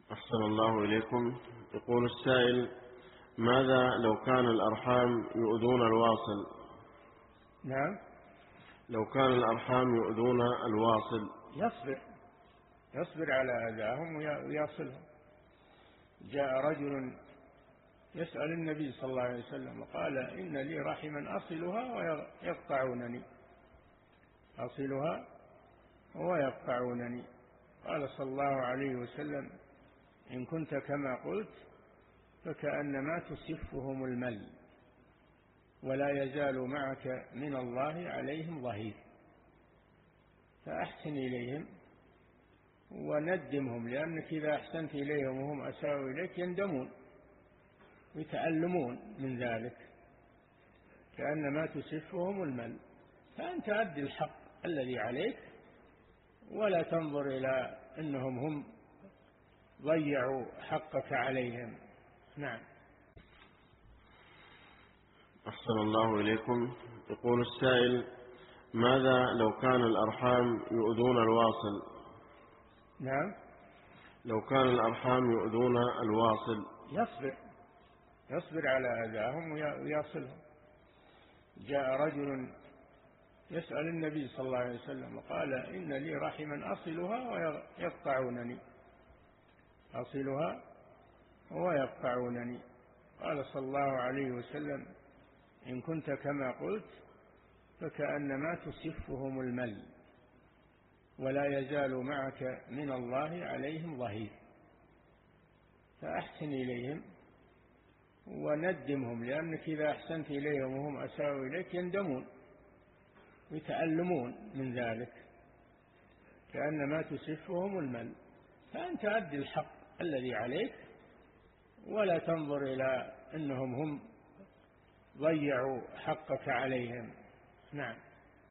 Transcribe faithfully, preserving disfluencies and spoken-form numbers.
أحسن الله إليكم. يقول السائل: ماذا لو كان الأرحام يؤذون الواصل؟ نعم. لو كان الأرحام يؤذون الواصل يصبر يصبر على أذاهم ويصلهم. جاء رجل يسأل النبي صلى الله عليه وسلم وقال: إن لي رحما أصلها ويقطعونني أصلها ويقطعونني. قال صلى الله عليه وسلم: إن كنت كما قلت فكأنما تسفهم المل، ولا يزال معك من الله عليهم ظهير، فأحسن إليهم وندمهم، لأنك إذا أحسنت إليهم وهم أساءوا إليك يندمون ويتألمون من ذلك، كأنما تسفهم المل. فأنت أدي الحق الذي عليك، ولا تنظر إلى أنهم هم ضيعوا حقك عليهم. نعم. أحسن الله إليكم. يقول السائل: ماذا لو كان الأرحام يؤذون الواصل؟ نعم. لو كان الأرحام يؤذون الواصل؟ يصبر يصبر على أذاهم ويصلهم. جاء رجل يسأل النبي صلى الله عليه وسلم وقال: إن لي رحما أصلها ويقطعونني أصلها ويقطعونني. قال صلى الله عليه وسلم: إن كنت كما قلت فكأنما تسفهم المل، ولا يزال معك من الله عليهم ظهير، فأحسن إليهم وندمهم، لأنك إذا أحسنت إليهم وهم أساءوا إليك يندمون ويتألمون من ذلك، كأنما تسفهم المل. فأنت أدي الحق الذي عليك، ولا تنظر إلى أنهم هم ضيعوا حقك عليهم. نعم.